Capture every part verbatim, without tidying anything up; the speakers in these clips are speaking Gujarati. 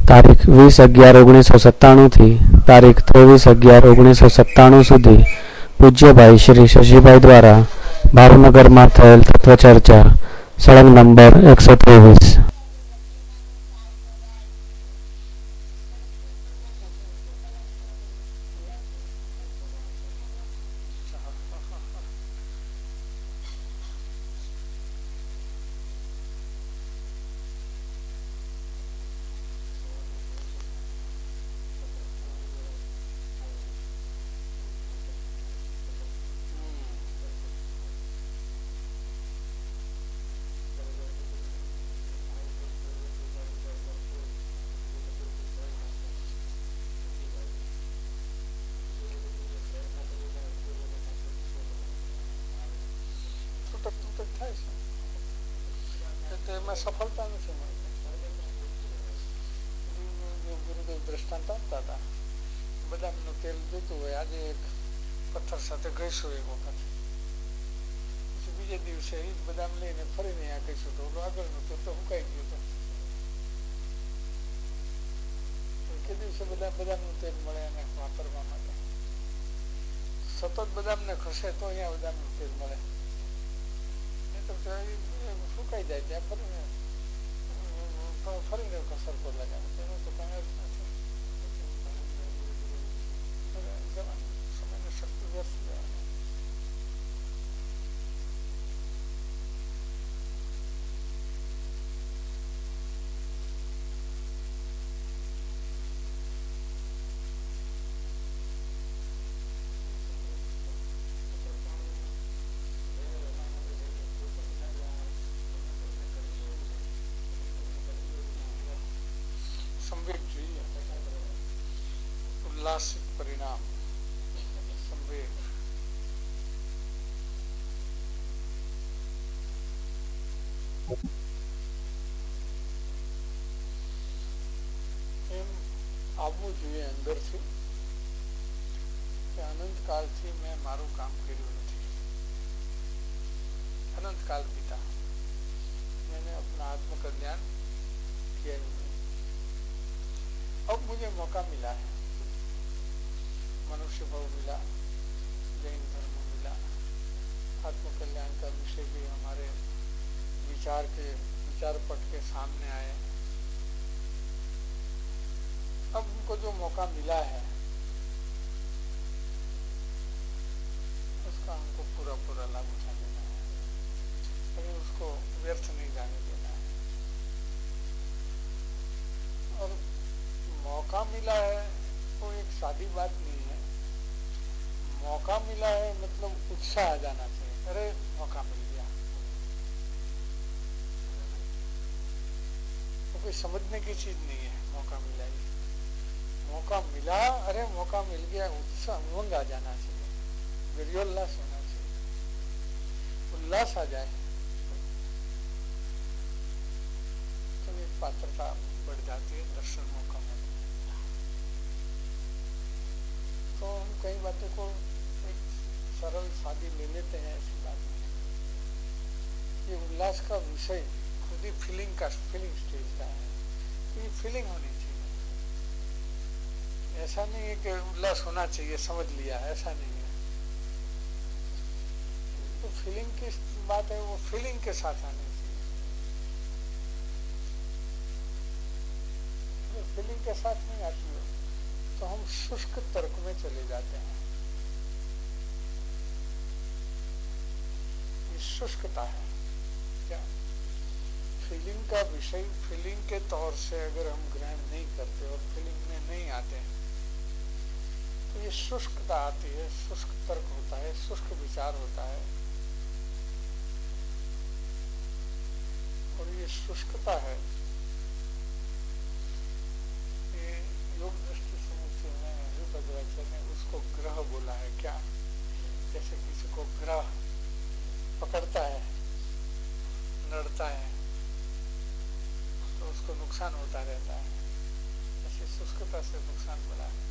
તારીખ વીસ અગિયાર ઓગણીસો સત્તાણુંથી તારીખ ત્રેવીસ અગિયાર ઓગણીસો સત્તાણું સુધી પૂજ્યભાઈ શ્રી શશીભાઈ દ્વારા ભાવનગરમાં થયેલ તત્વચર્ચા સળંગ નંબર એકસો ત્રેવીસ. સફળતા નથી મળતી. ગુરુદેવ દ્રષ્ટાંત આપતા હતા, બદામનું તેલ જોઈતું હોય, આજે એક પથ્થર સાથે ઘઈશું એક વખત, પછી બીજે દિવસે એ જ બદામ લઈને ફરીને આ કહીશું તો આગળનું તેલ તો હુકાઈ ગયું હતું. કે દિવસે બધા બદામનું તેલ મળે એને વાપરવા માટે. સતત બદામને ખસે તો અહીંયા બદામનું તેલ મળે, સુકાઈ જાય ત્યાં ફરીને ફરીને કસર પર લગાવે તેનો તો કઈ અર્થ નથી. સમયને શક્તિ વ્યર્થ લેવાની. उल्लासित परिणाम संवेग. એમ આવવું જોઈએ અંદરથી કે અનંતકાળથી મેં મારું કામ કર્યું નથી. अनंतकाल बीता, मैंने अपना आत्मकल्याण किया ही नहीं. अब मुझे मौका मिला है, मनुष्य भाव मिला, जैन धर्म मिला, आत्मकल्याण का विषय भी हमारे विचार के विचार पट के सामने आए. अब उनको जो मौका मिला है उसका हमको पूरा पूरा लाभ उठा लेना है, लेकिन उसको व्यर्थ नहीं जाने देना है. और मौका मिला है वो एक सादी बात नहीं है. मौका मिला है मतलब उत्साह आ जाना चाहिए, अरे मौका मिल गया. तो कोई समझने की चीज नहीं है. मौका मिला ही मौका मिला, अरे मौका मिल गया, उत्साह उमंग आ जाना चाहिए, वीर्योल्लास होना चाहिए. उल्लास आ जाए तो एक पात्रता बढ़ जाती है, दर्शन मौका मिलता है. तो हम कई बातों को एक सरल सादी ले लेते हैं, ऐसी बात नहीं. ये उल्लास का विषय खुद ही फीलिंग का फीलिंग स्टेज का है. ये फीलिंग होनी चाहिए. ऐसा नहीं है कि उल्लास होना चाहिए समझ लिया, ऐसा नहीं है. तो फीलिंग की बात है, वो फीलिंग के साथ आनी चाहिए. तो फीलिंग के साथ नहीं आती है तो हम शुष्क तर्क में चले जाते हैं. ये शुष्कता है. क्या फीलिंग का विषय फीलिंग के तौर से अगर हम ग्रहण नहीं करते और फीलिंग में नहीं आते तो ये शुष्कता आती है, शुष्क तर्क होता है, शुष्क विचार होता है. और ये शुष्कता है, ये योग दृष्टि समुच्चय में भद्राचार्य ने उसको ग्रह बोला है. क्या जैसे किसी को ग्रह पकड़ता है, नड़ता है तो उसको नुकसान होता रहता है, ऐसे शुष्कता से नुकसान बड़ा है.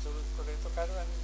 જરૂર પડે તો કાઢવાની.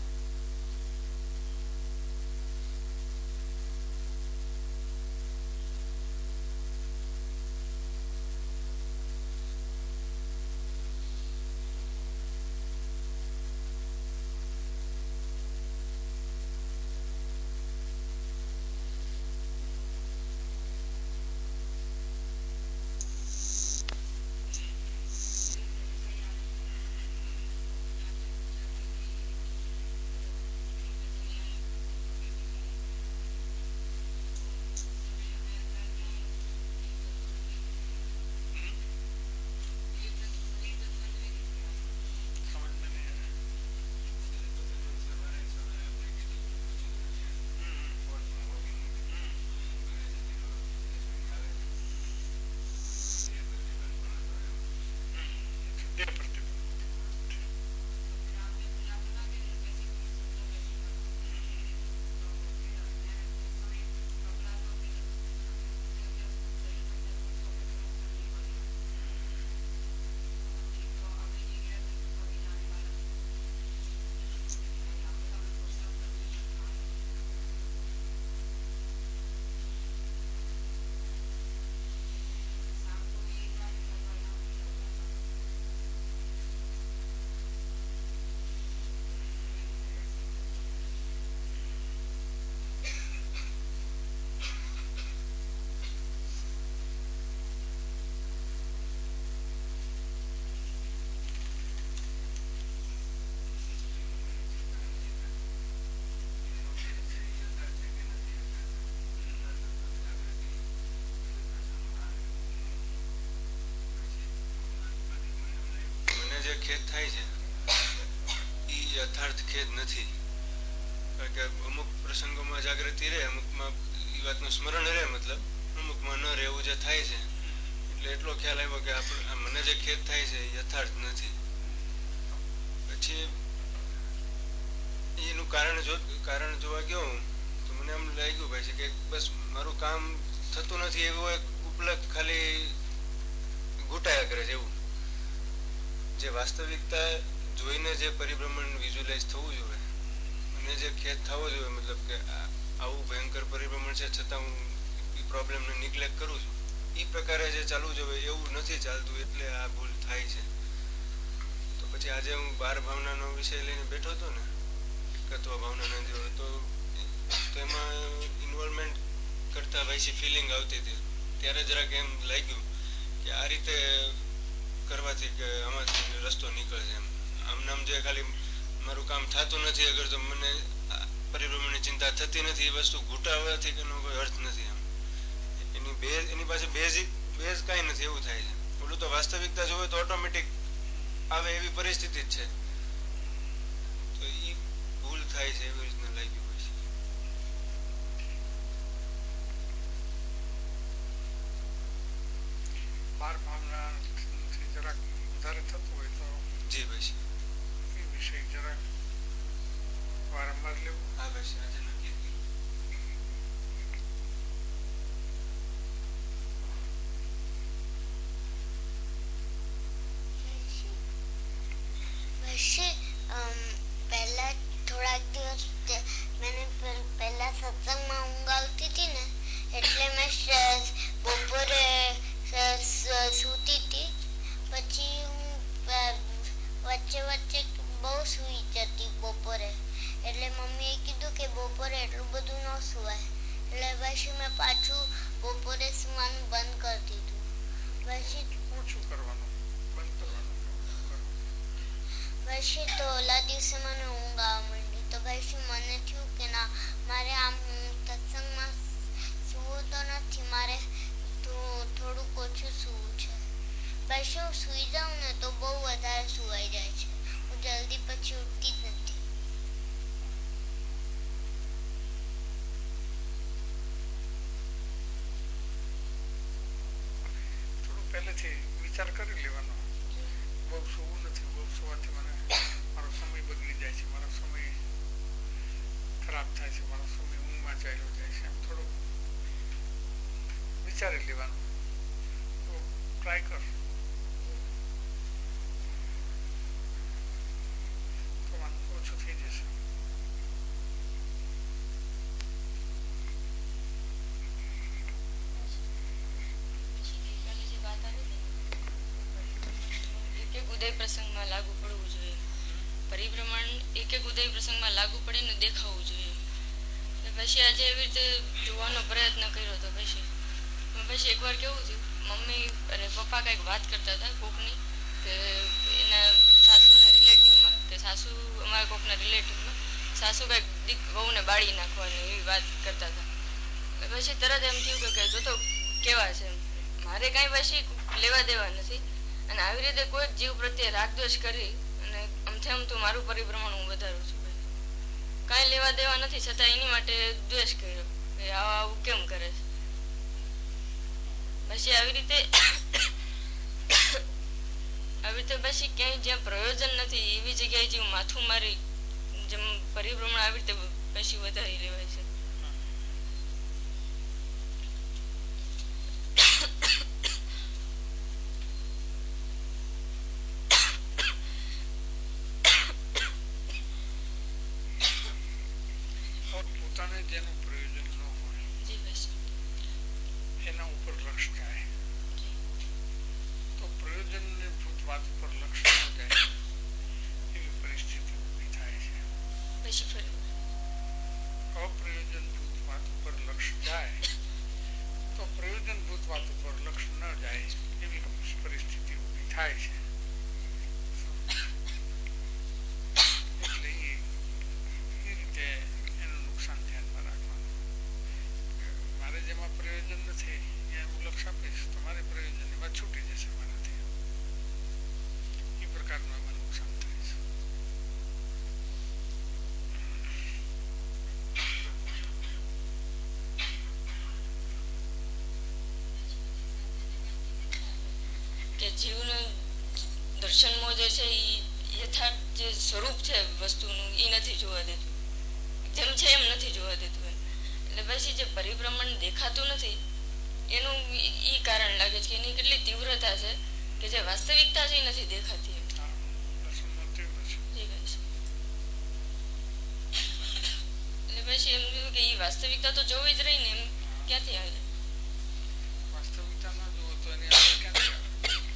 ખેદ થાય છે એ યથાર્થ ખેદ નથી. કારણ કે અમુક પ્રસંગોમાં જાગૃતિ રહે, અમુકમાં એ વાતનું સ્મરણ રહે, મતલબ અમુકમાં ન રહે એવું જે થાય છે. એટલે એટલો ખ્યાલ આવ્યો કે આપણે મને જે ખેદ થાય છે એ યથાર્થ નથી. પછી એનું કારણ જો કારણ જોવા ગયો તો મને એમ લાગ્યું ભાઈ છે કે બસ મારું કામ થતું નથી એવો એક ઉપલબ્ધ ખાલી ઘૂંટાયા કરે છે એવું. જે વાસ્તવિકતા જોઈને જે પરિભ્રમણ વિઝ્યુલાઇઝ થવું જોઈએ અને જે ખેદ થવો જોઈએ, મતલબ કે આવું ભયંકર પરિભ્રમણ છે છતાં હું એ પ્રોબ્લેમને નિગ્લેક્ટ કરું છું, એ પ્રકારે જે ચાલવું જોઈએ એવું નથી ચાલતું, એટલે આ ભૂલ થાય છે. તો પછી આજે હું બાર ભાવનાનો વિષય લઈને બેઠો હતો ને, તત્વ ભાવનાના જેવો, તો એમાં ઇન્વોલ્વમેન્ટ કરતા વૈસી ફિલિંગ આવતી હતી. ત્યારે જરાક એમ લાગ્યું કે આ રીતે કરવાથી કે આમાંથી રસ્તો નીકળે એમ. આમ નામ જે ખાલી મારું કામ થતું નથી, અગર તો મને પરિભ્રમણની ચિંતા થતી નથી, એ વસ્તુ ઘૂંટાવવાથી એનો કોઈ અર્થ નથી એમ. એની બેઝ એની પાસે બેઝિક બેઝ કાંઈ નથી એવું થાય છે. ઓલું તો વાસ્તવિકતા જોવે તો ઓટોમેટિક આવે એવી પરિસ્થિતિ જ છે. તો એ ભૂલ થાય છે એવી રીતના લાગ્યું હોય છે. બાર ભાવના જરાક વધારે થતું હોય તો જી ભાઈ એ વિષય જરાક વારંવાર લેવું. હા ભાઈ આજે નક્કી પહેલા થોડાક દિવસ મને પહેલા સત્સંગમાં ઊંઘ આવતી હતી ને, એટલે મેં બપોરે સૂતી હતી. પછી હું વચ્ચે વચ્ચે બહુ સૂઈ જતી બપોરે, એટલે મમ્મીએ કીધું કે બપોરે એટલું બધું ન સુવાય. એટલે પછી મેં પાછું બપોરે સુવાનું બંધ કરી દીધું. પછી ઓછું કરવાનું, બંધ કરવાનું. પછી તો ઓલા દિવસે મને ઊંઘ આવવા માંડી. તો પછી મને થયું કે ના, મારે આમ સત્સંગમાં સૂવું તો નથી, મારે તો થોડુંક ઓછું સૂવું છે. પછી હું સૂઈ જાઉં ને તો બહુ વધારે સુવાઈ જાય છે. હું જલ્દી પછી ઉઠતી જ નથી. થોડું પહેલેથી વિચાર કરી લેવાનો. બહુ સૂવું નથી, બહુ સુવાથી મને મારો સમય બગડી જાય છે, મારો સમય ખરાબ થાય છે, મારો સમય ઊંઘમાં ચાલ્યો જાય છે, એમ થોડું વિચારી લેવાનું. તો ટ્રાય કર. ઉદય પ્રસંગમાં લાગુ પડવું જોઈએ. પરિભ્રમણ એક એક ઉદય પ્રસંગમાં લાગુ પડીને દેખાવું જોઈએ. પછી આજે એવી રીતે જોવાનો પ્રયત્ન કર્યો હતો. પછી પછી એકવાર કેવું થયું, મમ્મી અને પપ્પા કંઈક વાત કરતા હતા કોકની, કે એના સાસુના રિલેટિવમાં, કે સાસુ અમારા કોકના રિલેટિવમાં સાસુ કંઈક દીક વહુને બાળી નાખવાની એવી વાત કરતા હતા. પછી તરત એમ થયું કે જો તો કેવા છે, મારે કાંઈ પછી લેવા દેવા નથી, અને આવી રીતે કોઈ જીવ પ્રત્યે રાગદ્વેષ કરી અને આમથી આમ તો મારું પરિભ્રમણ હું વધારું છું. કાંઈ લેવા દેવા નથી, છતાં એની માટે દ્વેષ કર્યો કે આવું આવું કેમ કરે છે. પછી આવી રીતે આવી રીતે પછી ક્યાંય જ્યાં પ્રયોજન નથી એવી જગ્યાએ જેવું માથું મારી જેમ પરિભ્રમણ આવી રીતે પછી વધારી લેવાય છે. પોતાને જેનું પ્રયોજન ન હોય એના ઉપર લક્ષ જાય તો પ્રયોજનની ભૂત વાત ઉપર લક્ષ ન જાય એવી પરિસ્થિતિ ઊભી થાય છે. અપ્રયોજનભૂત વાત ઉપર લક્ષ જાય તો પ્રયોજનભૂત વાત ઉપર લક્ષ ન જાય એવી પરિસ્થિતિ ઊભી થાય છે. એટલે એ રીતે એનું નુકસાન ધ્યાનમાં રાખવાનું. મારે જેમાં પ્રયોજન નથી ત્યાં હું લક્ષ આપીશ, તમારે પ્રયોજન એમાં છૂટી જશે મારાથી. એ પ્રકારનું એમાં નુકસાન થાય છે. કે જીવનું દર્શનમાં જે છે એ યથાર્થ જે સ્વરૂપ છે વસ્તુનું એ નથી જોવા દેતું, જેમ છે એમ નથી જોવા દેતું. એટલે પછી જે પરિભ્રમણ દેખાતું નથી એનું એ કારણ લાગે છે કે એની કેટલી તીવ્રતા છે કે જે વાસ્તવિકતા છે એ નથી દેખાતી. એટલે પછી એમ થયું કે એ વાસ્તવિકતા તો જોવી જ રહી ને, એમ ક્યાંથી આવે? વાસ્તવિકતા ના જોવો તો એની આગળ ક્યાંથી આવે?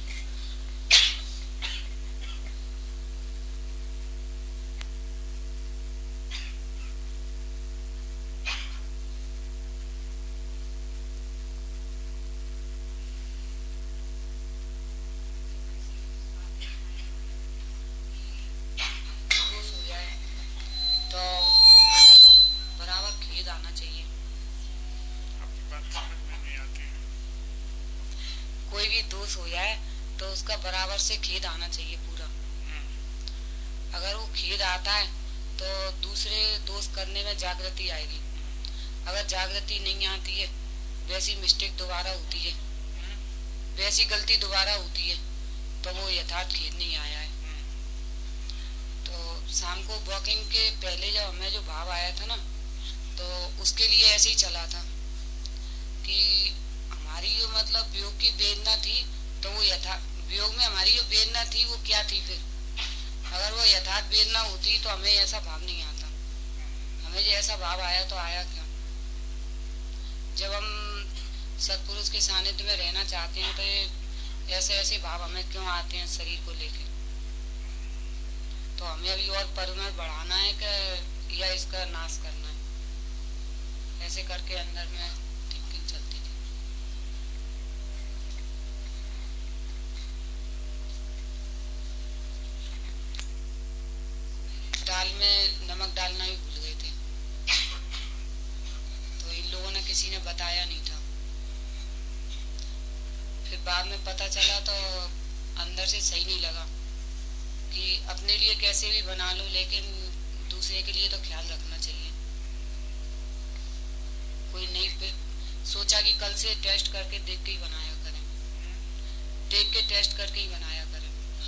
हो जाए तो उसका बराबर से खेद आना चाहिए पूरा. अगर वो खेद आता है तो दूसरे दोष करने में जागृति आएगी. अगर जागृति नहीं आती है वैसी मिस्टेक दोबारा होती है, वैसी गलती दोबारा होती है, तो वो यथार्थ खेद नहीं आया है. तो शाम को वॉकिंग के पहले जब हमें जो भाव आया था ना, तो उसके लिए ऐसे ही चला था कि हमारी जो मतलब वियोग की वेदना थी तो वो यथा वियोग में हमारी जो वेदना थी वो क्या थी? फिर अगर वो यथार्थ वेदना होती तो हमें ऐसा भाव नहीं आता. हमें जो ऐसा भाव आया तो आया क्यों? जब हम सत्पुरुष के सानिध्य में रहना चाहते हैं तो ये ऐसे ऐसे भाव हमें क्यों आते हैं शरीर को लेकर? तो हमें अभी और परिमाण बढ़ाना है कि या इसका नाश करना है? ऐसे करके अंदर में थिंकिंग चलती थी. दाल में नमक डालना भी भूल गए थे, तो इन लोगों ने किसी ने बताया नहीं था. फिर बाद में पता चला तो अंदर से सही नहीं लगा कि अपने लिए कैसे भी बना लो लेकिन दूसरे के लिए तो ख्याल रखना चाहिए. कोई नहीं, फिर सोचा कि कल से टेस्ट करके देख के ही बनाया करें, देख के टेस्ट करके ही बनाया करें.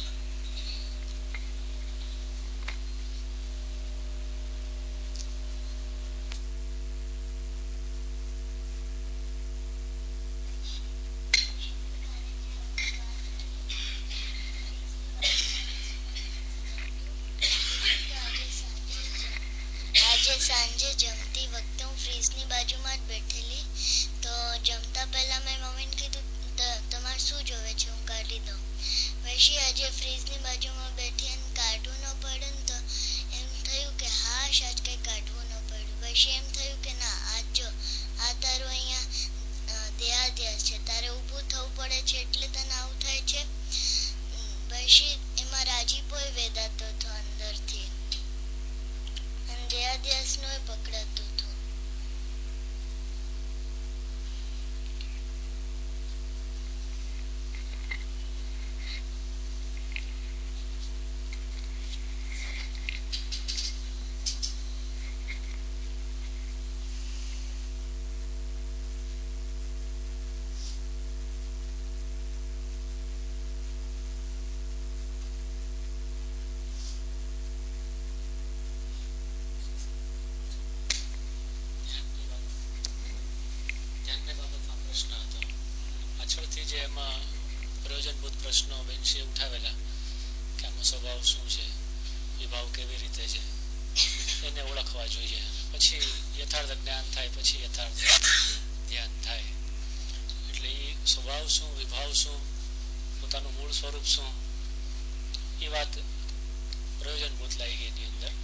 સાંજે જમતી વખતે હું ફ્રીજની બાજુમાં જ બેઠેલી, તો જમતા પહેલા મેં મમ્મીને કીધું તમારે શું જોવે છે, હું કાઢી દઉં. હવે પછી આજે ફ્રીજની બાજુમાં બેઠી અને કાઢવું ન પડે ને તો એમ થયું કે હાશ આજ કંઈ કાઢવું ન પડ્યું. પછી એમ થયું કે ના આજ જો આ તારું અહીંયા દેહાધ્યાસ છે, તારે ઊભું થવું પડે છે એટલે તને આવું થાય છે. પછી એમાં રાજીપો વેદાતો હતો અંદરથી અને દેહાધ્યાસનો પકડાતું હતું. પાછળથી જે એમાં પ્રયોજનભૂત પ્રશ્નો બેનશે ઉઠાવેલા કે આમાં સ્વભાવ શું છે, વિભાવ કેવી રીતે છે, એને ઓળખવા જોઈએ. પછી યથાર્થ જ્ઞાન થાય, પછી યથાર્થ ધ્યાન થાય. એટલે એ સ્વભાવ શું, વિભાવ શું, પોતાનું મૂળ સ્વરૂપ શું, એ વાત પ્રયોજનભૂત લાગી ગઈ એની અંદર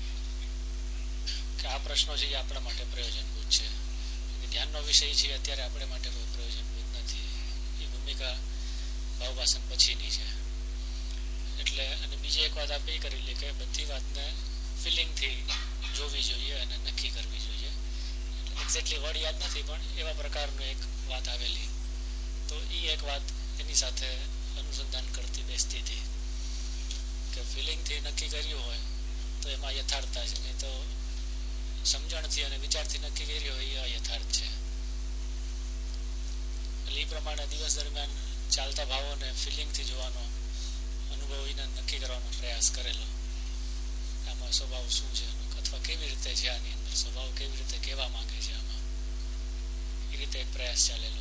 કે આ પ્રશ્નો છે એ આપણા માટે પ્રયોજનભૂત છે. ધ્યાનનો વિષય છે અત્યારે આપણે માટે કોઈ પ્રયોજનભૂત નથી. એ ભૂમિકા ભાવભાષણ પછીની છે. એટલે અને બીજી એક વાત આપણે એ કરી લઈએ કે બધી વાતને ફિલિંગથી જોવી જોઈએ અને નક્કી કરવી જોઈએ. એક્ઝેક્ટલી વર્ડ યાદ નથી પણ એવા પ્રકારનું એક વાત આવેલી. તો એ એક વાત એની સાથે અનુસંધાન કરતી બેસતી હતી કે ફિલિંગથી નક્કી કર્યું હોય તો એમાં યથાર્થતા છે, નહીં તો સમજણથી અને વિચારથી નક્કી કર્યું હોય એ અયથાર્થ છે. એટલે એ પ્રમાણે દિવસ દરમિયાન ચાલતા ભાવોને ફિલિંગથી જોવાનો અનુભવ એને નક્કી કરવાનો પ્રયાસ કરેલો. આમાં સ્વભાવ શું છે અથવા કેવી રીતે છે, આની અંદર સ્વભાવ કેવી રીતે કહેવા માંગે છે, આમાં એ રીતે એક પ્રયાસ ચાલેલો.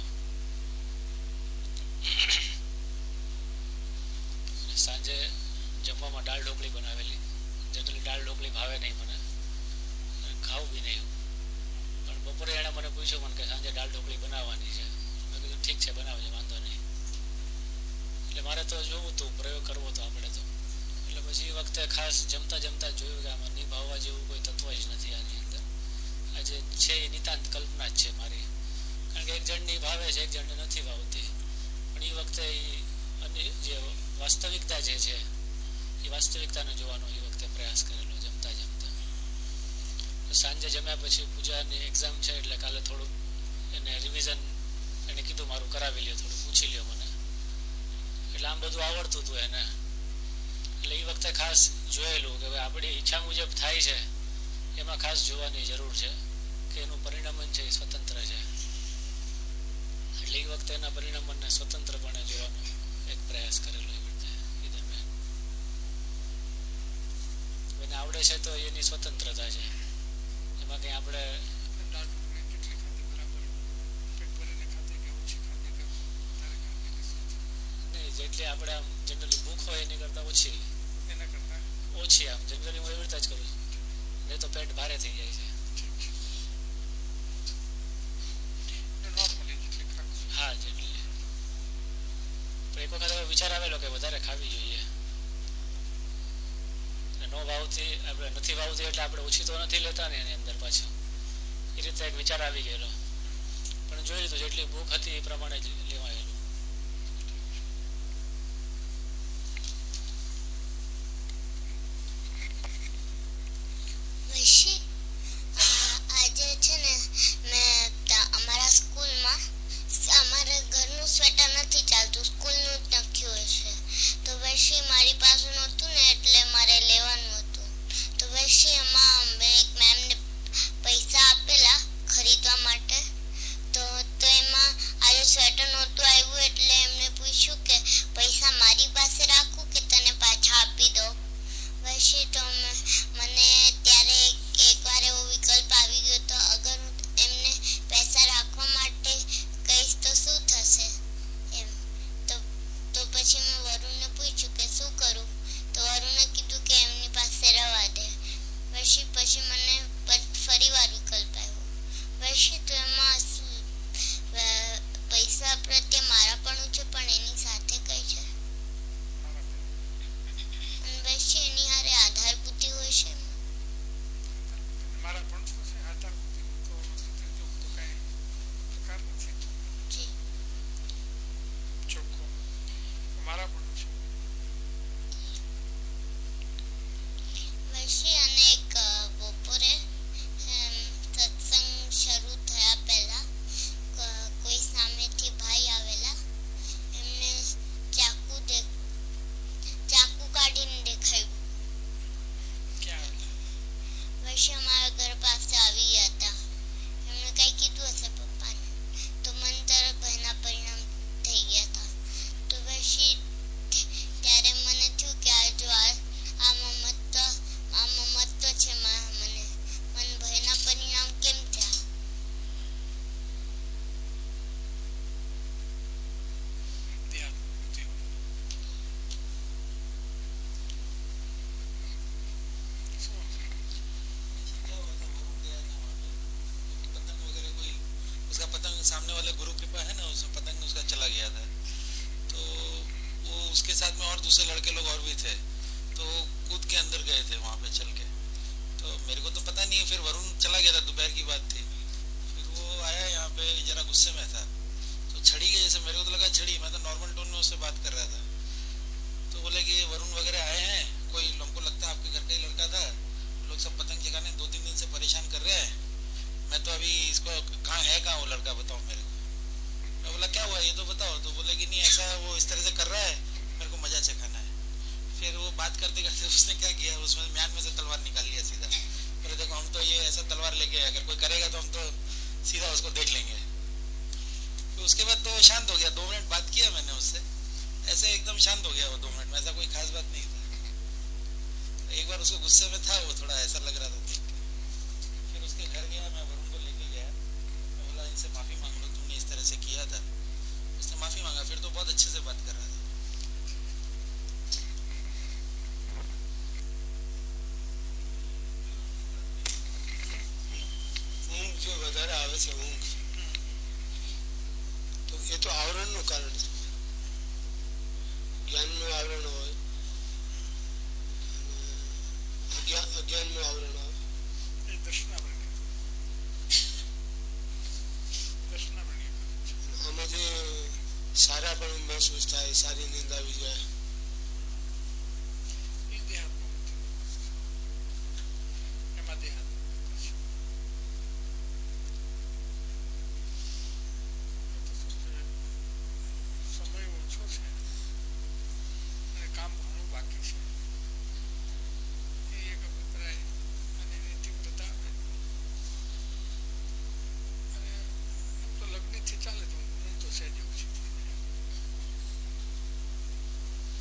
સાંજે જમવામાં દાળ ઢોકળી બનાવેલી. જનરલી દાળ ઢોકળી ભાવે નહીં મને, ખાવું બી નહીં. પણ બપોરે એણે મને પૂછ્યું મને કે સાંજે દાળ ઢોકળી બનાવવાની છે. મેં કીધું ઠીક છે, બનાવજે, વાંધો નહીં. એટલે મારે તો જોવું હતું, પ્રયોગ કરવો હતો આપણે તો. એટલે પછી એ વખતે ખાસ જમતા જમતા જોયું કે આમાં નિભાવવા જેવું કોઈ તત્વ જ નથી આની અંદર. આ જે છે એ નિતાંત કલ્પના જ છે મારી. કારણ કે એક જણની ભાવે છે, એક જણને નથી ભાવતી. પણ એ વખતે એ જે વાસ્તવિકતા જે છે એ વાસ્તવિકતાને જોવાનો એ વખતે પ્રયાસ કરેલો જમતા જમતા. સાંજે જમ્યા પછી પૂજાની એક્ઝામ છે એટલે કાલે થોડુંક એને રિવિઝન એને કીધું મારું કરાવી લ્યો, થોડું પૂછી લ્યો મને. એટલે આમ બધું આવડતું હતું એને. એટલે એ વખતે ખાસ જોયેલું કે આપણી ઈચ્છા મુજબ થાય છે એમાં ખાસ જોવાની જરૂર છે કે એનું પરિણમન છે એ સ્વતંત્ર છે. એટલે એ વખતે એના પરિણમનને સ્વતંત્રપણે જોવાનો એક પ્રયાસ કરેલો એ વખતે એ દરમિયાન. એને આવડે છે તો એની સ્વતંત્રતા છે, એમાં કંઈ આપણે જેટલી આપણે આમ જનરલી ભૂખ હોય એની કરતા ઓછી એના કરતા ઓછી આમ જનરલી હું એવી રીતે જ કરું છું, નહીં તો પેટ ભારે થઈ જાય છે. હા જેટલી. પણ એક વખત હવે વિચાર આવેલો કે વધારે ખાવી જોઈએ. નો ભાવથી આપણે નથી ભાવતી એટલે આપણે ઓછી તો નથી લેતા ને એની અંદર પાછું એ રીતે એક વિચાર આવી ગયેલો. પણ જોઈ લીધું જેટલી ભૂખ હતી એ પ્રમાણે જ લેવાયેલું. આજે છે ને મેં અમારા સ્કૂલમાં અમારા ઘરનું સ્વેટર નથી ચાલતું, સ્કૂલનું જ નાખ્યું છે. તો પછી મારી પાસે નહોતું ને એટલે મારે લેવાનું હતું. તો પછી એમાં એક મેમને પૈસા આપેલા ખરીદવા માટે. તો તો એમાં આજે સ્વેટર નહોતું આવ્યું वाले गुरु कृपा है ना, उसमें पतंग उसका चला गया था। तो वो उसके साथ में और दूसरे लड़के लोग और भी थे, तो कूद के अंदर गए थे वहाँ पे चल के। तो मेरे को तो पता नहीं, फिर वरुण चला गया था, दोपहर की बात थी। फिर वो आया यहाँ पे जरा गुस्से में था, तो छड़ी के जैसे मेरे को तो लगा छड़ी, मैं तो नॉर्मल टोन में उससे बात कर रहा था। तो बोले कि वरुण वगैरह आए हैं, कोई हमको लगता है आपके घर का ही लड़का था, लोग सब पतंग जगाने दो तीन दिन से परेशान कर रहे हैं, मैं तो अभी इसको कहाँ है कहाँ वो लड़का बताओ मेरे को। मैं बोला क्या हुआ ये तो बताओ। तो बोले कि नहीं ऐसा वो इस तरह से कर रहा है, मेरे को मजा चखाना है। फिर वो बात करते करते उसने क्या किया, उसमें म्यान में से तलवार निकाल लिया सीधा। बोले देखो हम तो ये ऐसा तलवार लेके अगर कोई करेगा तो हम तो सीधा उसको देख लेंगे। तो उसके बाद तो शांत हो गया, दो मिनट बात किया मैंने उससे, ऐसे एकदम शांत हो गया वो दो मिनट में, ऐसा कोई खास बात नहीं था। एक बार उसको गुस्से में था, वो थोड़ा ऐसा लग रहा था देख के। फिर उसके घर गया, मैं वरुण को लेके गया, मैं बोला इनसे माफी मांग लो, तुमने इस तरह से किया था। उसने माफी मांगा, फिर तो बहुत अच्छे से बात कर रहा था। ઊંઘ જો વધારે આવે છે ઊંઘ, તો એ તો આવરણનું કારણ છે, જ્ઞાનનું આવરણ હોય, અજ્ઞાન અજ્ઞાનનું આવરણ આવે, એ દર્શનાવરણી દર્શનાવરણી આમાં જે સારા પણ મહેસૂસ થાય, સારી નીંદ આવી જાય, એ દેહાત્મક એમાં દેહાત્મક સમય ઓછો છે અને કામ ઘણું બાકી છે, એ એક અભિપ્રાય અને એની તીવ્રતા આવે. અને એમ તો લગ્નથી ચાલે તો હું તો સહેજ ઓછી થઈ જાય.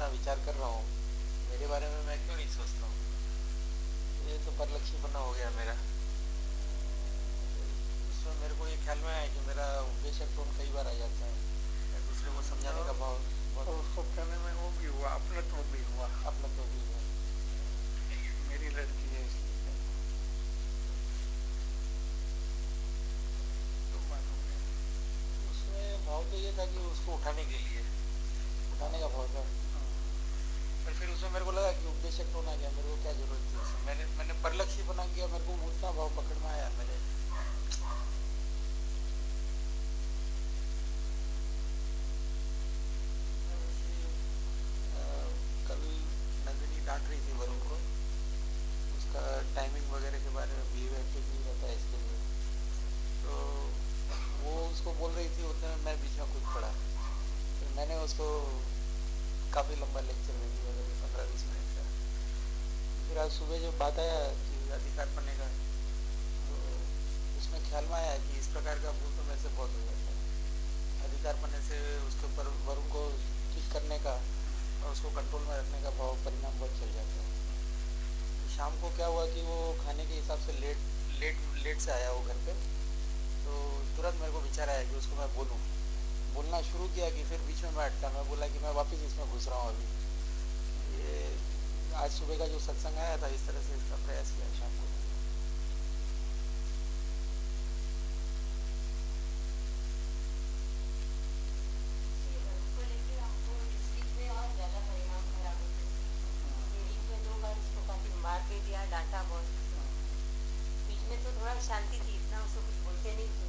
इतना विचार कर रहा हूँ, मेरे बारे में मैं क्यों नहीं सोचता हूँ? ये तो परलक्ष्मीपना हो गया मेरा। उसमें मेरे को ये ख्याल में आया कि मेरा उपदेशक टोन कई बार आ जाता है, दूसरे को समझाने का भाव और उसको कहने में वो भी हुआ, अपनत्व भी हुआ, अपनत्व भी हुआ। मेरी लड़की है इसलिए उसमें भाव तो ये था कि उसको उठाने के लिए, उठाने का भाव था। पर फिर उसमें मेरे को लगा कि उपदेशक टोन आ गया, मेरे को क्या जरूरत थी उसमें। मैंने मैंने परलक्ष्य बना किया, मेरे को उतना भाव पकड़ में आया मेरे। कल नंदिनी डांट रही थी वरुण को, उसका टाइमिंग वगैरह के बारे में, बिहेवियर ठीक नहीं रहता है इसके लिए। तो वो उसको बोल रही थी, उतने में मैं बीच में कूद पड़ा। तो मैंने उसको काफ़ी लंबा लेक्चर दे दिया, पंद्रह बीस मिनट का। फिर आज सुबह जो बात आया कि अधिकार पढ़ने का, तो उसमें ख्याल में आया कि इस प्रकार का भूल तो मेरे से बहुत हो जाता है। अधिकार पढ़ने से उसके ऊपर वरुण को ठीक करने का और उसको कंट्रोल में रखने का भाव परिणाम बहुत चल जाता है। तो शाम को क्या हुआ कि वो खाने के हिसाब से लेट लेट लेट से आया वो घर पे। तो तुरंत मेरे को विचार आया कि उसको मैं बोलूँ। बोलना शुरू किया कि फिर बीच में मैं अटका। मैं बोला कि मैं वापस इसमें घुस रहा हूँ अभी। ये आज सुबह का जो सत्संग आया था, इस तरह से इसका प्रयास किया शाम को। डांटा बहुत, बीच में तो थोड़ा शांति थी, इतना उसको कुछ बोलते नहीं थे।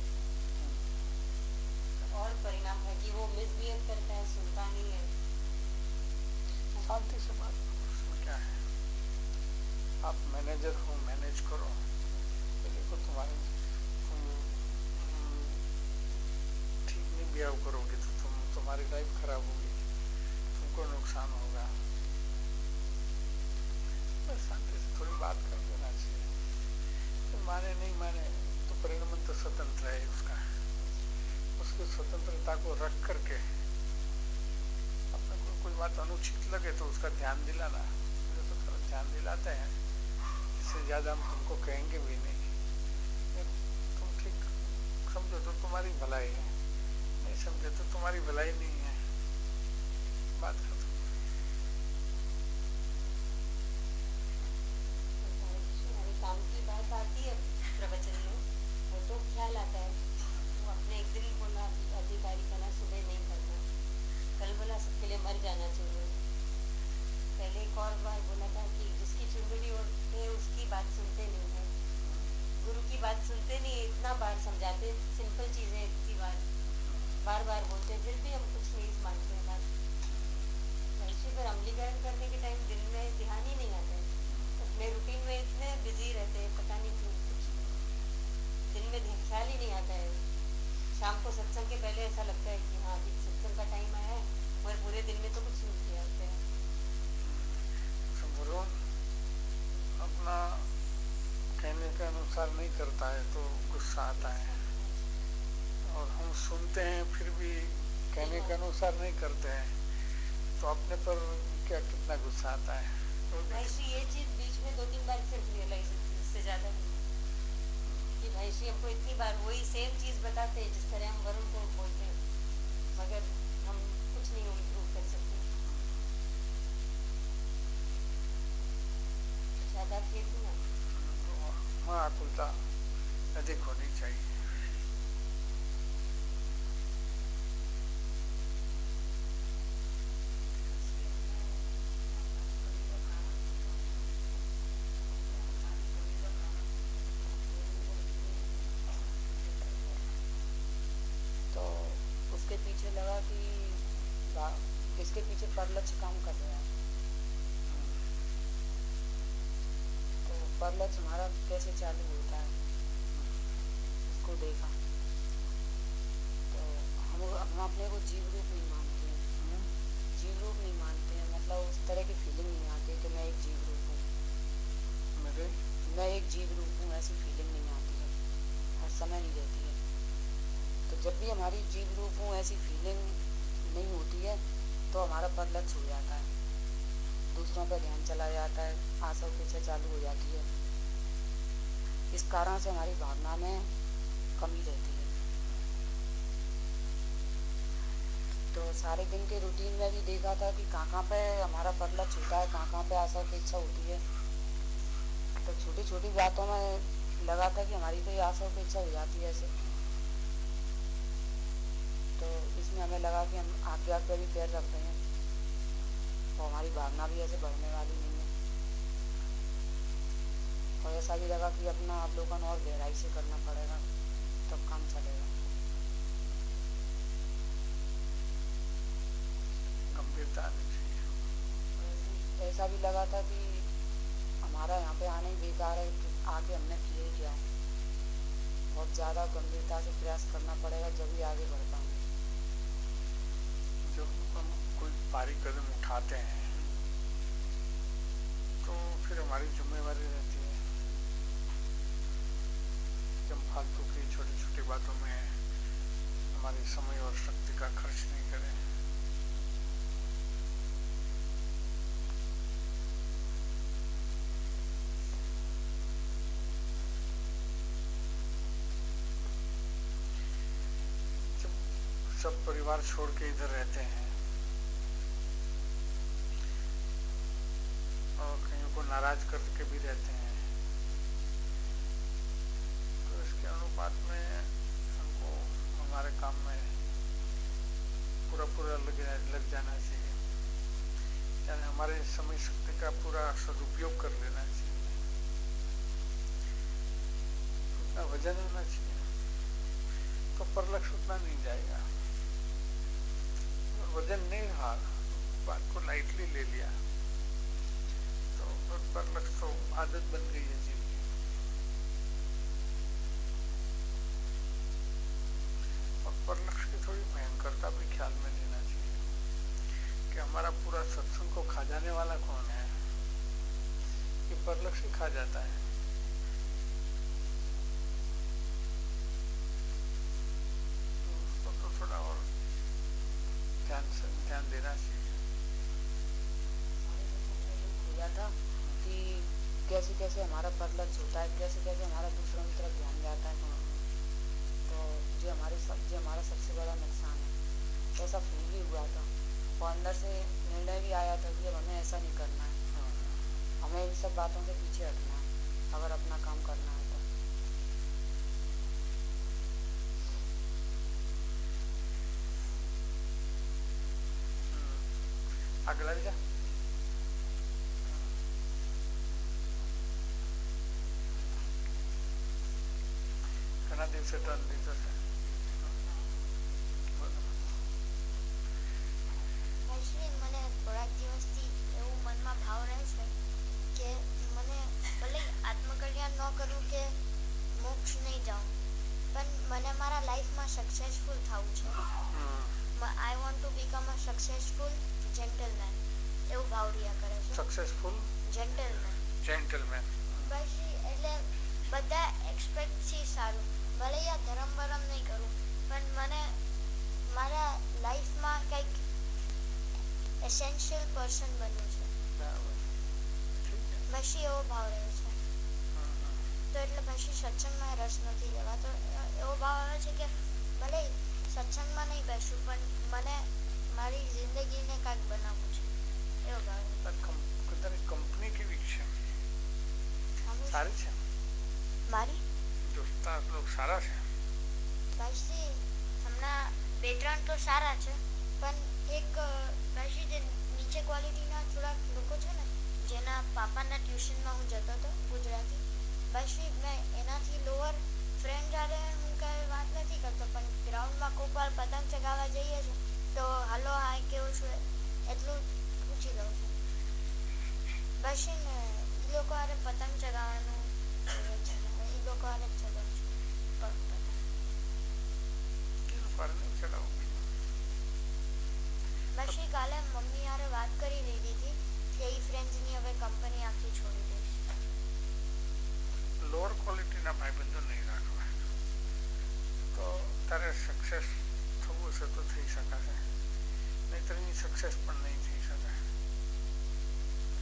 और परिणाम है कि वो मिसबिहेव करता है, सुनता नहीं है। शांति से बात उसमें क्या है? आप मैनेजर हो, मैनेज करो। तो देखो तुम्हारे तुम ठीक नहीं बिहेव करोगे तो तुम तुम्हारी लाइफ खराब होगी, तुमको नुकसान होगा। बस शांति से थोड़ी बात कर देना चाहिए। तो माने नहीं माने तो परिणाम तो स्वतंत्र है उसका। उसकी स्वतंत्रता को रख करके अपने को कोई बात अनुचित लगे तो उसका ध्यान दिलाना। मुझे तो थोड़ा ध्यान दिलाते हैं, इससे ज़्यादा हम तुमको कहेंगे भी नहीं। तुम ठीक समझो तो तुम्हारी भलाई है, नहीं समझे तो तुम्हारी भलाई नहीं है। बात खत्म। काम की बात आती है प्रवचन में, वो तो ख्याल आता है। वो अपने एक दिन बोला अधिकारी का ना सुबह नहीं करना, कल बोला सबके लिए मर जाना चाहिए। पहले एक और बार बोला था कि जिसकी चुंबड़ी ओढ़ते उसकी बात सुनते नहीं है, गुरु की बात सुनते नहीं। इतना बार समझाते, सिंपल चीज़ें इतनी बार बार बार बोलते, फिर भी हम कुछ नहीं मानते हैं बात। वैसे पर अमलीकरण करने के टाइम दिन में ध्यान ही नहीं आता है, अपने रूटीन में इतने बिजी रहते हैं, पता नहीं क्यों कुछ दिन में ख्याल ही नहीं आता है। शाम को सत्संग के पहले ऐसा लगता है कि हाँ अभी सत्संग का टाइम आया है, मगर पूरे दिन में तो कुछ नहीं किया होता है। अपना कहने के अनुसार नहीं करता है तो गुस्सा आता है, और हम सुनते हैं फिर भी कहने के अनुसार नहीं करते हैं तो अपने पर क्या कितना गुस्सा आता है। भाई ये चीज बीच में दो तीन बार सिर्फ रियलाइज हुई, इससे ज्यादा नहीं कि भाई श्री हमको इतनी बार वही सेम चीज बताते हैं जिस तरह हम वरुण को बोलते हैं, मगर हम कुछ नहीं इम्प्रूव कर सकते। ज्यादा खेद ना, हाँ आकुलता अधिक होनी चाहिए। पीछे लगा कि इसके पीछे परलक्ष्य काम कर रहा है। तो परलक्ष्य हमारा कैसे चालू होता है इसको देखा, तो हम हम अपने को जीव रूप नहीं मानते हैं, जीव रूप नहीं मानते हैं, मतलब उस तरह की फीलिंग नहीं आती कि मैं एक जीव रूप हूँ, मैं एक जीव रूप हूँ, ऐसी फीलिंग नहीं आती है, हर समय नहीं रहती है। तो जब भी हमारी जीव रूप हूँ ऐसी फीलिंग नहीं होती है तो हमारा परलक्ष्य हो जाता है। दूसरों पर ध्यान चला जाता है, आशा उपेक्षा चालू हो जाती है। इस कारण से हमारी भावना में कमी रहती है। तो सारे दिन के रूटीन में भी देखा था कि कहाँ कहाँ पे हमारा पतला छूटा है, कहाँ कहाँ पे आशा अपेक्षा होती है। तो छोटी छोटी बातों में लगा था कि हमारी तो ये आशा अपेक्षा हो जाती है ऐसे। तो इसमें हमें लगा कि हम आज्ञा पे भी पैर रख रहे हैं और हमारी भावना भी ऐसे बढ़ने वाली नहीं है। और ऐसा भी लगा कि अपना अवलोकन और गहराई से करना पड़ेगा, तब काम चलेगा। गंभीरता नहीं चाहिए। ऐसा भी लगा था कि हमारा यहाँ पे आना ही बेकार है, आगे हमने किया ही क्या है। बहुत ज़्यादा गंभीरता से प्रयास करना पड़ेगा, जब भी आगे बढ़ पाएंगे। जब हम कोई भारी कदम उठाते हैं तो फिर हमारी जिम्मेवारी रहती है कि हम फालतू की छोटी छोटी बातों में हमारे समय और शक्ति का खर्च नहीं करें। सब परिवार छोड़ के इधर रहते हैं और कहीं को नाराज करके भी रहते हैं, तो इसके अनुपात में हमको हमारे काम में पूरा पूरा लग लग जाना चाहिए, यानी हमारे समय शक्ति का पूरा सदुपयोग कर लेना चाहिए। उतना वजन होना चाहिए तो पर लक्ष्य उतना नहीं जाएगा। वजन नहीं रहा, बात को लाइटली ले लिया तो पर लक्ष्य तो आदत बन गई है जीव की। और पर लक्ष्य की थोड़ी भयंकरता भी ख्याल में लेना चाहिए कि हमारा पूरा सत्संग को खा जाने वाला कौन है। कि पर लक्ष्य खा जाता है। तो उसको तो थोड़ा और ध्यान से ध्यान देना चाहिए। हुआ था कि कैसे कैसे हमारा पर लक्ष्य होता है, कैसे कैसे हमारा दूसरों की तरफ ध्यान जाता है। तो जो हमारे सब जो हमारा सबसे बड़ा नुकसान है, ऐसा फील भी हुआ था और अंदर से निर्णय भी आया था कि अब हमें ऐसा नहीं करना है, हमें इन सब बातों से पीछे हटना है अगर अपना काम करना है तो। अगला जा घना दिवस टर्न दी जैसे एक्चुअली મને થોડાક દિવસથી એવું મનમાં ભાવ રહે છે કે મને ભલે આત્મકલ્યાણ ન કરું કે મોક્ષ નહીં જાઉં, પણ મને મારા લાઈફમાં સક્સેસફુલ થવું છે. I want to become a successful gentleman, એવું ભાવ રહ્યા કરે છે. સક્સેસફુલ જેન્ટલમેન જેન્ટલમેન બસ એટલે બધા એક્સપેક્ટથી સારું, ભલે આ ધર્મ બરમ નહીં કરું, પણ મને મારા લાઈફમાં કંઈક એસેન્શિયલ પર્સન બનવું છે. પછી એવો ભાવ રહ્યો છે. તો એટલે પછી સત્સંગમાં રસ નથી લેવાતો. એવો ભાવ આવે છે કે ભલે સત્સંગમાં નહીં બેસું, પણ મને મારી જિંદગીને કાંઈક બનાવવું છે, એવો ભાવ. કંપની કેવી છે? સારી છે મારી દોસ્તાર લોકો સારા છે? પછી હમણાં બે ત્રણ તો સારા છે, પણ એક પછી જે નીચે ક્વોલિટીના થોડાક લોકો છે ને, જેના પાપાના ટ્યુશનમાં હું જતો હતો ગુજરાતી, પછી મેં એનાથી લોઅર ફ્રેન્ડ જ્યારે હું કાંઈ વાત નથી કરતો, પણ ગ્રાઉન્ડમાં કોઈક વાર પતંગ ચગાવવા જઈએ છીએ તો હલો હાય કેવું છું એટલું પૂછી લઉં છું. પછી ને એ લોકો હારે પતંગ ચગાવવાનું એ લોકો હારે જ ચગાવું છું પતંગ. પછી કાલે મમ્મી હારે વાત કરી લીધી હતી કે એ ફ્રેન્ડ્સની હવે કંપની આખી છોડી દઈશ. લોઅર ક્વોલિટીના ભાઈબંધો નહીં રાખવા, તો તારે સક્સેસ થવું હશે તો થઈ શકાશે, નહીંતર એની સક્સેસ પણ નહીં થઈ શકે.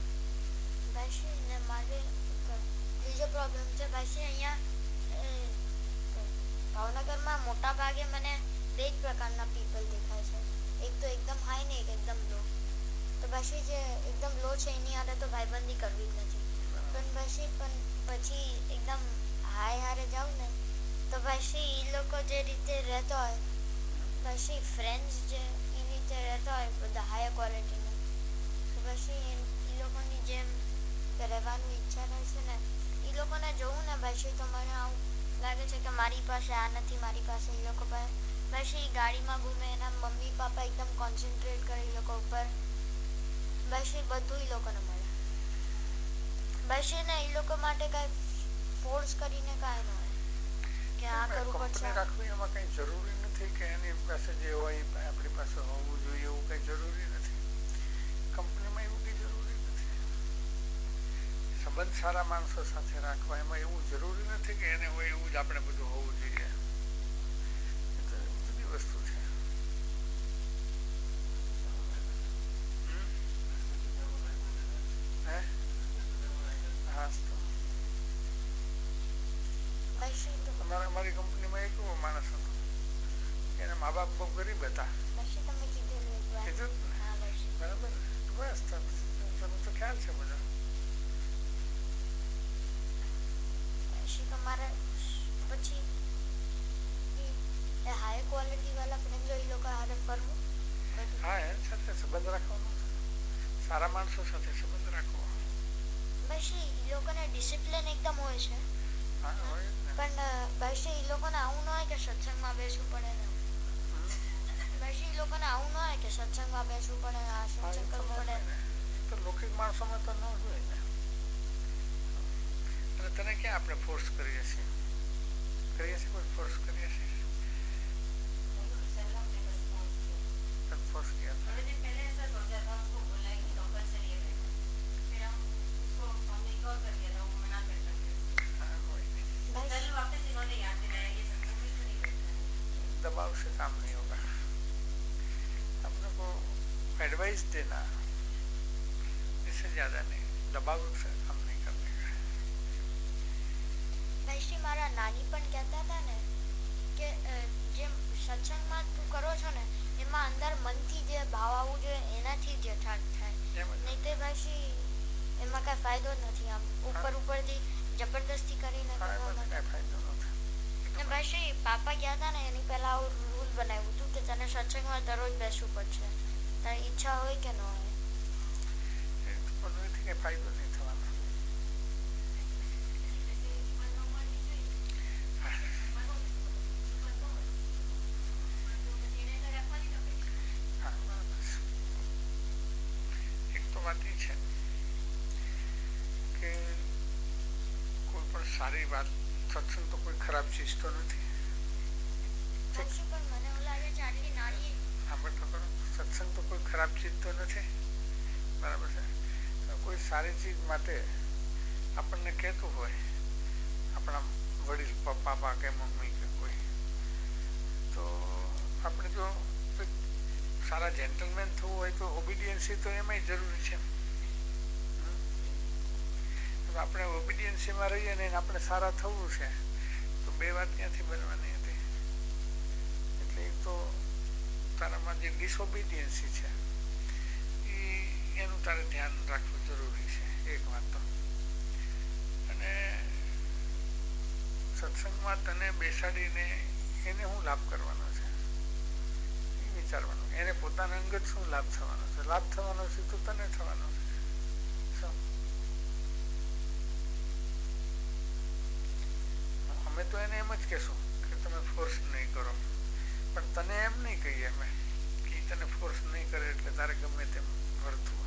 ભાઈ ને મારે બીજો પ્રોબ્લેમ છે ભાઈ. અહીંયા ભાવનગરમાં મોટા ભાગે મને બે જ પ્રકારના પીપલ દેખાય છે. એક તો એકદમ હાઈ ને એક એકદમ લો. તો ભાઈ જે એકદમ લો છે એની હારે તો ભાઈબંધી કરવી જ નથી. પણ ભાઈ પણ પછી એકદમ હાઈ હારે જાઉં ને તો ભાઈ એ લોકો જે રીતે રહેતો હોય પછી ફ્રેન્ડ્સ જે એ રીતે રહેતા હોય બધા હાયર ક્વોલિટીના તો પછી એ લોકોની જેમ રહેવાની ઈચ્છા રહે છે ને એ લોકોને જોવું ને ભાઈ તો મને આવું લાગે છે કે મારી પાસે આ નથી, મારી પાસે એ લોકો પાસે ભાઈ ગાડીમાં ઘૂમે એના મમ્મી પાપા એકદમ કોન્સન્ટ્રેટ કરે એ લોકો ઉપર ભાઈ બધું એ લોકોને મળે ભાઈ ને એ લોકો માટે કાંઈ ફોર્સ કરીને કાંઈ ન હોય કે આ કરવું પડશે. રાખવી એમાં કંઈ જરૂરી નથી કે એની પાસે જે હોય આપણી પાસે હોવું જોઈએ એવું કંઈ જરૂરી નથી. કંપનીમાં એવું કંઈ જરૂરી નથી. સંબંધ સારા માણસો સાથે રાખવા એમાં એવું જરૂરી નથી કે એને હોય એવું જ આપણે બધું હોવું જોઈએ. એ તો બધી વસ્તુ છે. હે હા અમારા અમારી કંપનીમાં એક એવો માણસ હતો એના મા બાપ બહુ ગરીબ હતા. કીધું બરાબર બસ તમે તો ખ્યાલ છે બધા. મારે પછી હાઈ ક્વોલિટી વાળા ફ્રેન્ડો એ લોકો હારે ફરવું. હા એ સાથે સંબંધ રાખવાનો, સારા માણસો સાથે સંબંધ રાખવો. ભાઈ એ લોકોને ડિસિપ્લિન એકદમ હોય છે પણ ભાઈ એ લોકોને આવું ન હોય કે સત્સંગમાં બેસવું પડે ને ભાઈ એ લોકોને આવું ન હોય કે સત્સંગમાં બેસવું પડે ને આ સત્સંગ કરવું પડે. તો લૌકિક માણસોમાં તો ન હોય ને. અને તને ક્યાં આપણે ફોર્સ કરીએ છીએ કરીએ છીએ કોઈ ફોર્સ કરીએ છીએ ફોર્સ किया था पहले ऐसा सोचा था उसको बोला है कि कंपलसरी है फिर हम उसको हमने इग्नोर कर दिया था वो मना करता था कल वापस इन्होंने याद दिलाया ये सब भी तो नहीं करता. दबाव से काम नहीं होगा. अपने को एडवाइस देना इससे ज्यादा नहीं. दबाव से काम नहीं करने का. ભાઈ મારા નાની પણ કહેતા હતા ને કે જેમ સત્સંગમાં તું કરો છો ને એમાં અંદર મનથી જે ભાવ આવવું જોઈએ એનાથી જ યથાર્થ થાય. નહીં તો ભાઈ એમાં કાંઈ ફાયદો નથી. આમ ઉપર ઉપરથી જબરદસ્તી કરીને ને ભાઈ પાપા ગયા હતા ને એની પહેલા આવું રૂલ બનાવ્યું હતું કે તને સત્સંગમાં દરરોજ બેસવું પડશે તારી ઈચ્છા હોય કે ન હોય. ફાયદો નહીં થવાનો. સારી વાત સત્સંગ તો કોઈ ખરાબ ચીજ તો નથી. સત્સંગ તો કોઈ ખરાબ ચીજ તો નથી બરાબર છે. કોઈ સારી ચીજ માટે આપણને કહેતું હોય આપણા વડીલ પાપા કે મમ્મી કે કોઈ તો આપણે જો સારા જેન્ટલમેન થવું હોય તો ઓબિડિયન્સી તો એમાંય જરૂરી છે. આપણે ઓબિડિયન્સીમાં રહીએ ને આપણે સારા થવું છે તો બે વાત ત્યાંથી બનવાની હતી. એટલે તો તારામાં જે ડિસઓબિડિયન્સી છે એ એનું તારે ધ્યાન રાખવું જરૂરી છે એક વાત તો. અને સત્સંગમાં તને બેસાડીને એને શું લાભ કરવાનો છે એ વિચારવાનું. એને પોતાના અંગત શું લાભ થવાનો છે. લાભ થવાનો છે તો તને થવાનો છે. અમે તો એને એમ જ કહેશું કે તમે ફોર્સ નહીં કરો પણ તને એમ નહીં કહીએ અમે કે તને ફોર્સ નહીં કરે એટલે તારે ગમે તેમ વર્તવું.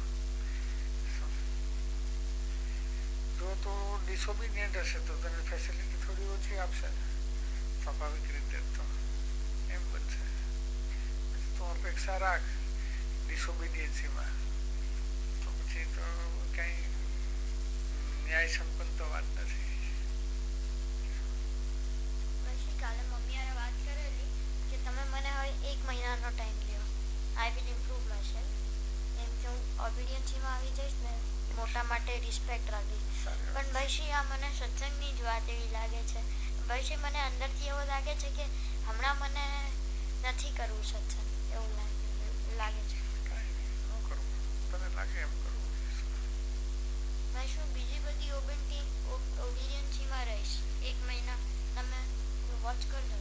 જો તો ડિસઓબિડિયન્ટ હશે તો તને ફેસિલિટી થોડી ઓછી આપશે સ્વાભાવિક રીતે તો એમ બનશે. પછી તું અપેક્ષા રાખ ડિસઓબિડિયન્સીમાં તો પછી તો કંઈ ન્યાય સંપન્ન તો વાત નથી. કાલે મમ્મી યારે વાત કરેલી કે તમે મને હવે એક મહિનાનો ટાઈમ લ્યો I will improve myself. એમ કે હું ઓબિડિયન્સીમાં આવી જઈશ ને મોટા માટે માટે રિસ્પેક્ટ રાખી. પણ પછી આ મને સત્સંગની જ વાત એવી લાગે છે. પછી મને અંદરથી એવું લાગે છે કે હમણાં મને નથી કરવું સત્સંગ, એવું લાગે છે. મેં શું બીજી બધી ઓબિડિયન્સીમાં રહીશ એક મહિના, તમે વોચ કરજો.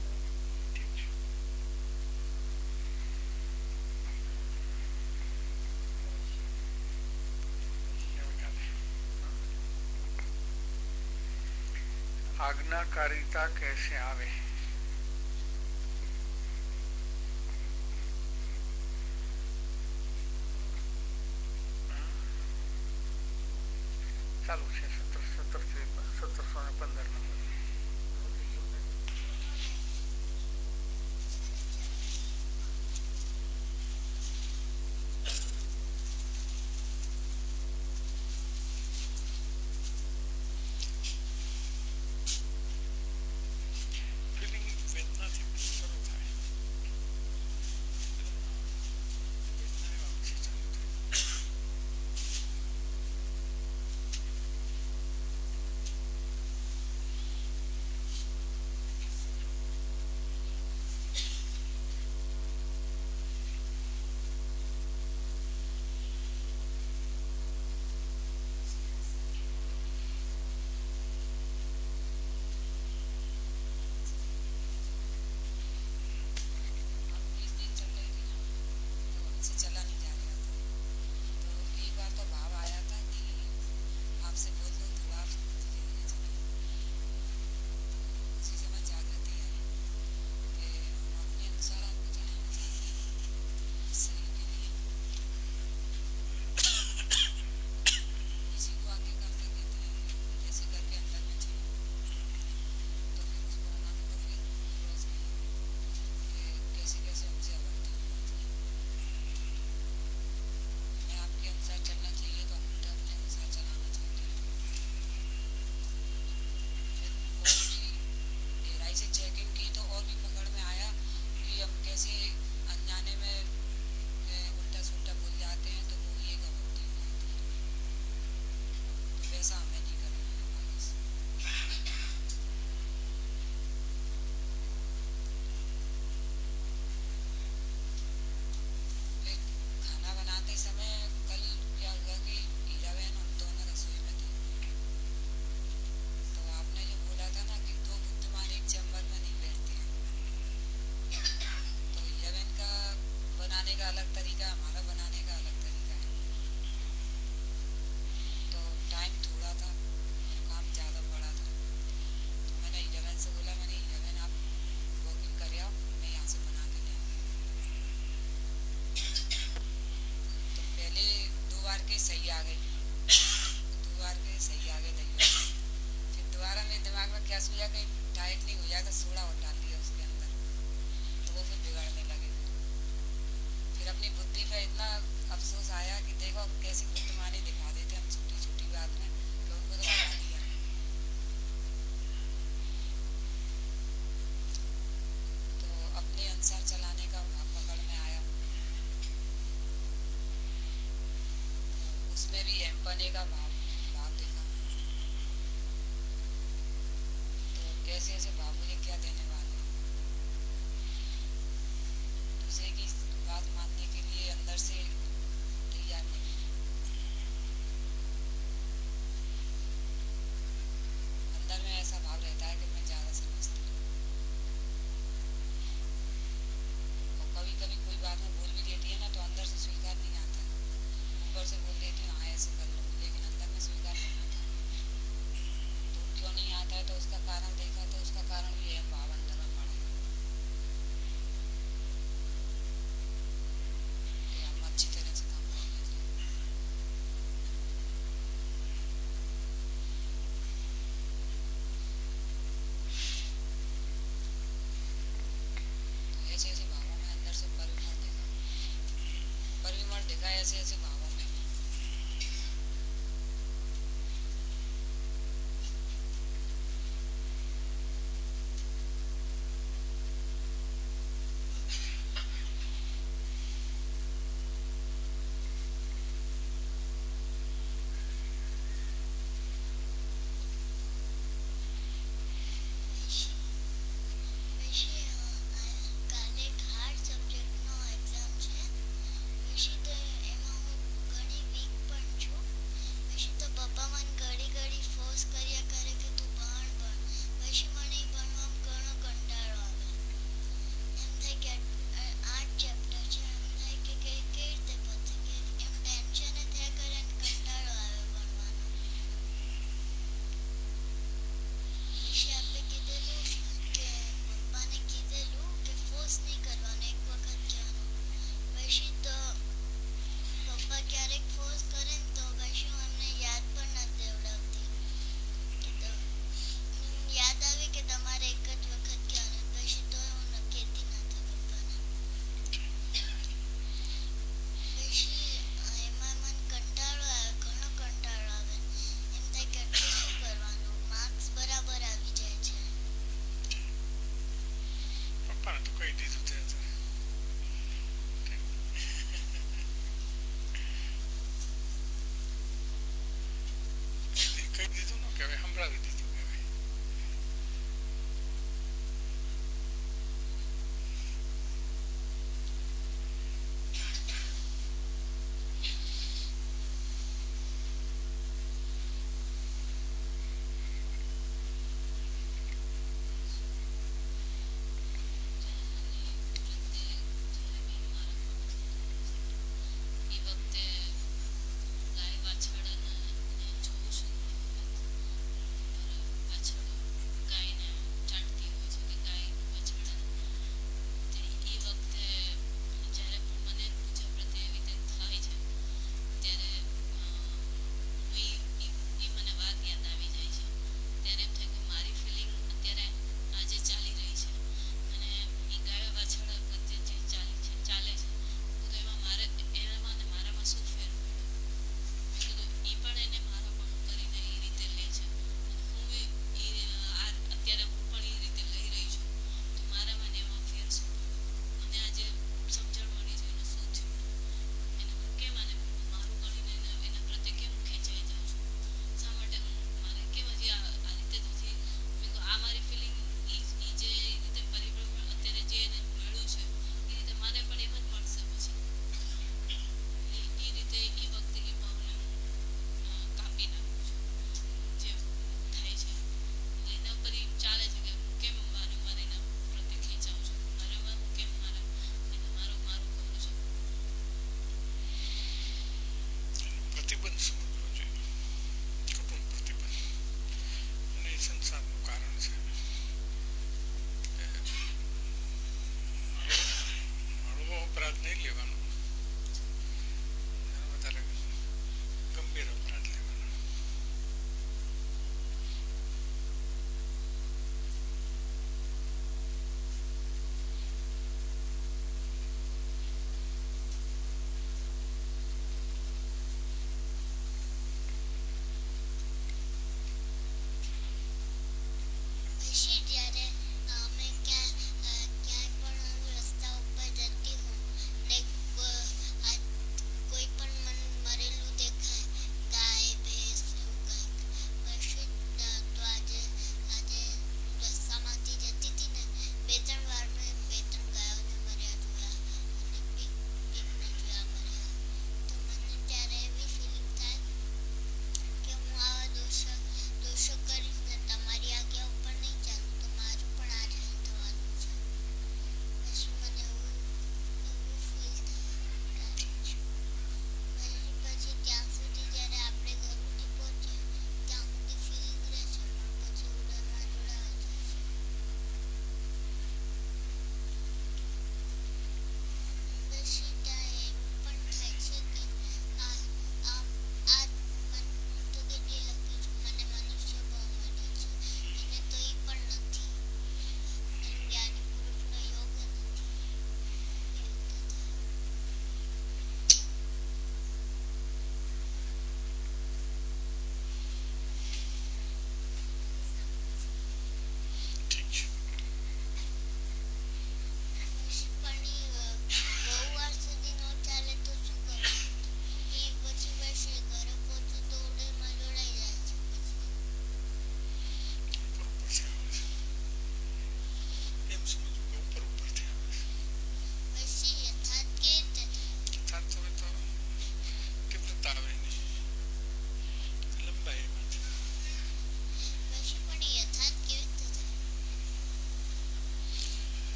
आज्ञाकारिता कैसे आवे? चालू છે સત્તર સત્તર સત્તરસો ને પંદર નંબર. बने का भाव भाव देखा तो कैसे ऐसे भाव मुझे क्या देने वाले, दूसरे की बात मानने के लिए अंदर से तैयार नहीं. अंदर में ऐसा भाव रहता है कि मैं ज्यादा समझती हूँ और कभी कभी कोई बात में बोल भी देती है ना तो अंदर से स्वीकार नहीं आता, ऊपर से बोल देती हूँ हाँ ऐसे कर लो, लेकिन अंदर में स्वीकार नहीं आता. तो क्यों नहीं आता है तो उसका कारण देखा तो उसका कारण भी है भाव अंदर में पड़ा है कि हम अच्छी तरह से काम कर लेते हैं. तो ऐसे ऐसे भावों में अंदर से परिमल देखा परिमल देखा ऐसे ऐसे भावों में. કહી દીધું તે તો કહી દીધું ન કહેવાય, સંભળાવી દીધું કહેવાય.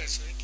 રસોઈ